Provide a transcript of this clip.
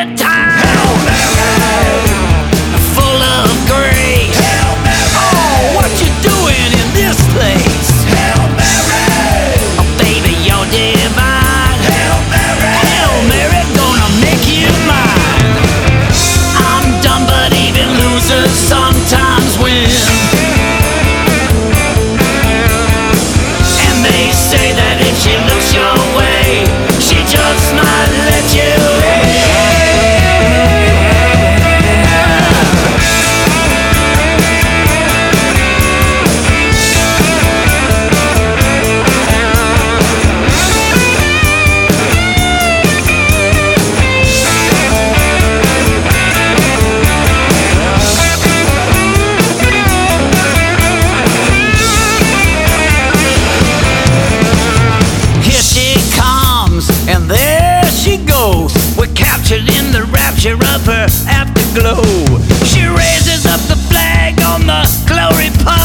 that time. Hail Mary, full of grace. Hail Mary, oh, what you doing in this place? Hail Mary, oh baby, you're divine. Hail Mary, Hail Mary, gonna make you mine. I'm dumb, but even losers sometimes win. And they say that if she looks your way, she just might let you in. Here she comes, and there she goes. We're captured in the rapture of her afterglow. She raises up the flag on the glory pole.